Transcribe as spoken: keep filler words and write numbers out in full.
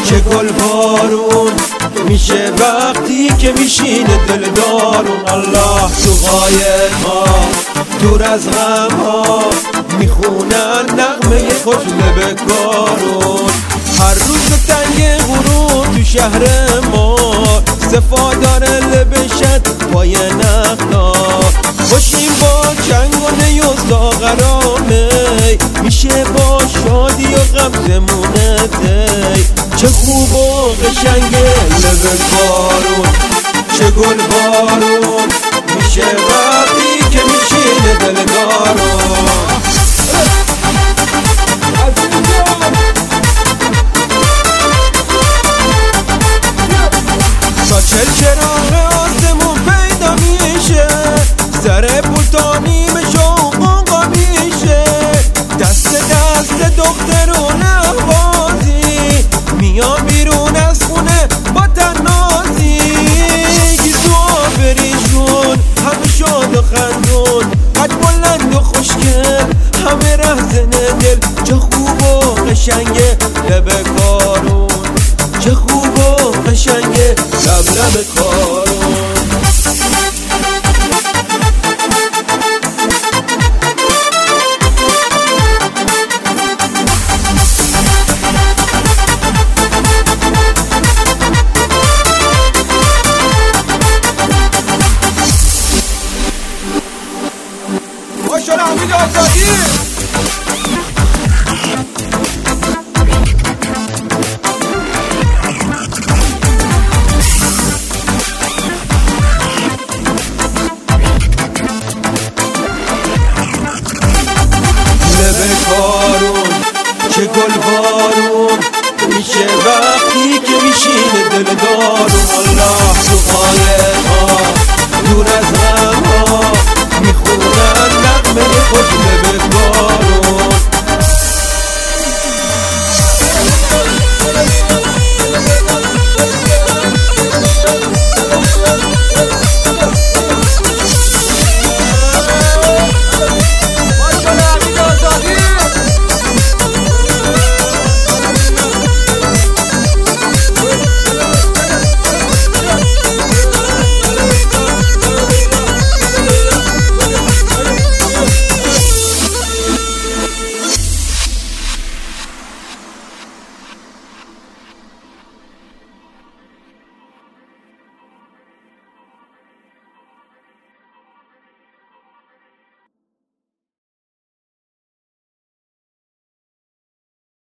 چه گل بارون میشه وقتی که میشینه دل دارون. الله تو قایق ها دور از غم ها میخونن نغمه خوش لب کارون. هر روز تنگ غروب تو شهر ما صفا داره لبشت پای نخلا. باشیم با چنگ و نیاز لاغرامه میشه با شادی و غم زمونه دی. چه خوب و قشنگه لب بارون چه گل بارون میشه وقتی که میشینه دل دارون. تا چل چراغ آسمون پیدا میشه سر پوتانی به شوق آقا میشه. دست دست دخترون احوازی میان بیرون از خونه با تنازی. گیسو آبریشون همه شاد و خندون قد بلند و خوشگل همه رهزن دل. چه خوب و قشنگه لب کارون چه خوب و قشنگه لب لب کارون. ماشاءالله حمید آزادی لب کارون چه گل بارون میشه وقتی که میشینه دل دارون. الله تو قایق ها دور از غم